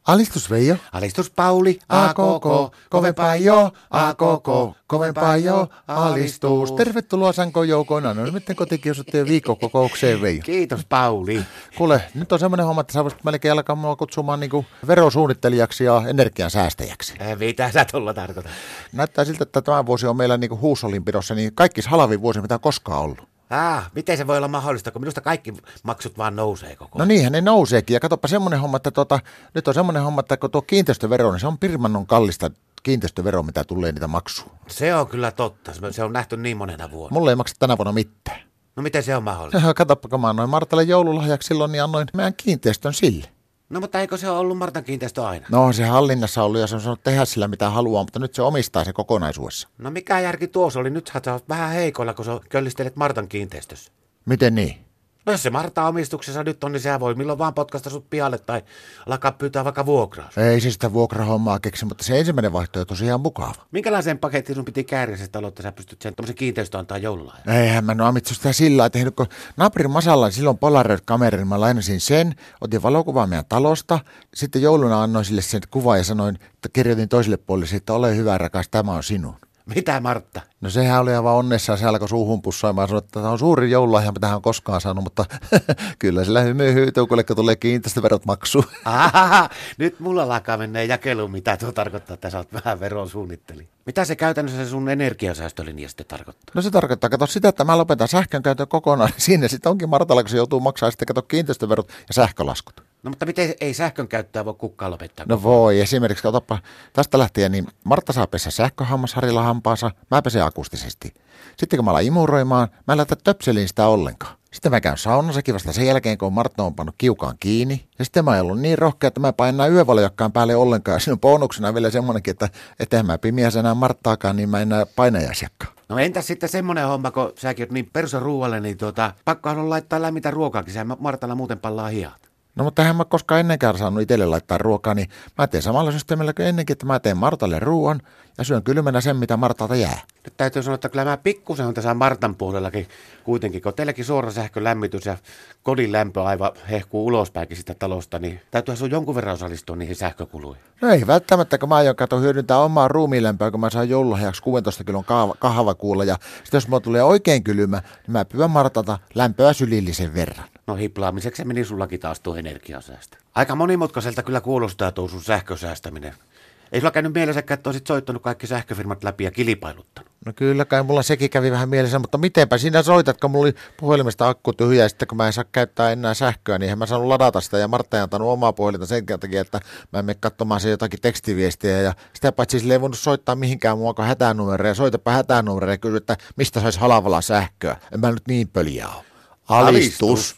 Alistus Veijo. Alistus Pauli, A koko, kovempaa jo, a koko, kovempaa jo, alistus. Tervetuloa Sankoon joukoina. No nyt kotikiusattujen viikkokokoukseen Veijo. Kiitos Pauli. Kuule, nyt on semmoinen homma, että sä voisit melkein alkaa mua kutsumaan niinku verosuunnittelijaksi ja energiansäästäjäksi. Mitä sä tuolla tarkoitat? Näyttää siltä, että tämä vuosi on meillä niinku huushollinpidossa niin kaikki halvin vuosi, mitä on koskaan ollut. Miten se voi olla mahdollista, kun minusta kaikki maksut vaan nousee koko ajan? No niinhän ne nouseekin. Ja katsoppa semmoinen homma, että nyt on semmoinen homma, että kun tuo kiinteistövero, niin se on pirmannon kallista kiinteistövero, mitä tulee niitä maksua. Se on kyllä totta. Se on nähty niin monena vuonna. Mulle ei maksa tänä vuonna mitään. No miten se on mahdollista? Katsoppa, kun mä annoin Martalle joululahjaksi silloin, niin annoin meidän kiinteistön sille. No mutta eikö se ole ollut Martan kiinteistö aina? No se hallinnassa ollut ja se on saanut tehdä sillä mitä haluaa, mutta nyt se omistaa se kokonaisuudessa. No mikä järki tuossa oli? Nyt sä oot vähän heikoilla, kun sä köllistelet Martan kiinteistössä. Miten niin? No jos se Marta omistuksessa nyt on, niin sehän voi milloin vaan potkasta sut pihalle tai alkaa pyytää vaikka vuokraa. Ei se sitä vuokrahommaa keksi, mutta se ensimmäinen vaihtoehto on ihan mukava. Minkälaisen paketin sun piti kääriäisestä aloittaa, sä pystyt sen tommosen kiinteistön antaa joululahjan? Eihän mä amitsu sitä sillä lailla tehnyt, kun naapurin Masalla silloin Polaroid-kameran, niin mä lainasin sen, otin valokuvaa meidän talosta, sitten jouluna annoin sille sen kuvan ja sanoin, että kirjoitin toiselle puolelle, että ole hyvä rakas, tämä on sinun. Mitä Martta? No sehän oli aivan onnessaan, se alkoi suuhun pussaamaan ja sanoi, että tämä on suuri joululahja, mitä hän on koskaan saanut, mutta kyllä sillä hyytyy, kun tulee kiinteistöverot maksuun. Nyt mulla alkaa mennä jakeluun, mitä tuo tarkoittaa, että sä oot vähän veron suunnitteli. Mitä se käytännössä se sun energiasäästölinja sitten tarkoittaa? No se tarkoittaa, kato sitä, että mä lopetan sähkön käytön kokonaan, niin siinä sitten onkin Martalla, kun se joutuu maksamaan sitten kato kiinteistöverot ja sähkölaskut. No mutta miten ei sähkön käyttöä voi kukaan lopettaa? No voi, esimerkiksi katoppa tästä lähtien, niin Martta saa pesä sähköhammasharjalla hampaansa, mä pesen akustisesti. Sitten kun mä alan imuroimaan, mä en laita töpseliin sitä ollenkaan. Sitten mä käyn saunassakin vasta sen jälkeen, kun Martta on pannut kiukaan kiinni. Ja sitten mä oon ollut niin rohkea, että mä painan yövaljakkaan päälle ollenkaan. Ja siinä on bonuksena vielä semmonenkin, että ettei mä pimiässä enää Marttaakaan, niin mä en näe painajaisiakkaan. No entäs sitten semmonen homma, kun säkin oot niin persoruualle, niin pakkohan on laittaa lämmintä ruokaakin. Sehän Martalla muuten pallaa hihat. No mutta eihän mä koskaan ennenkään saanut itselle laittaa ruokaa, niin mä teen samalla systeemillä kuin ennenkin, että mä teen Martalle ruoan ja syön kylmänä sen, mitä Martalta jää. Nyt täytyy sanoa, että kyllä mä pikkusen on tässä Martan puolellakin kuitenkin, kun teilläkin suora sähkölämmitys ja kodin lämpö aivan hehkuu ulospäinkin sitä talosta, niin täytyy sun jonkun verran osallistua niihin sähkökuluihin. No ei välttämättä, kun mä aion hyödyntää omaa ruumiilämpöä, kun mä saan joululahjaksi 16 kilon kahvakuulla ja sitten jos mulla tulee oikein kylmä, niin mä pyydän Martalta lämpöä sylillisen verran. No hiplaamiseksi meni sullakin taas tuo energiasäästö. Aika monimutkaiselta kyllä kuulostaa tuo sun sähkösäästäminen. Ei sulla käynyt mielessäkään, että olisit soittanut kaikki sähköfirmat läpi ja kilpailuttanut? No kyllä kai mulla sekin kävi vähän mielessä, mutta mitenpä sinä soitat, kun mulla oli puhelimesta akku tyhjä ja sitten kun mä en saa käyttää enää sähköä, niin en mä saanut ladata sitä ja Martta ei antanut omaa puhelinta sen takia, että mä en mene katsomaan se jotakin tekstiviestiä ja sitä paitsi sille ei voinut soittaa mihinkään muuta kuin hätänumeroja ja soitapa hätänumeroja ja kysy, että mistä saisi halvalla sähköä. En mä nyt niin pöliä ole. Alistus.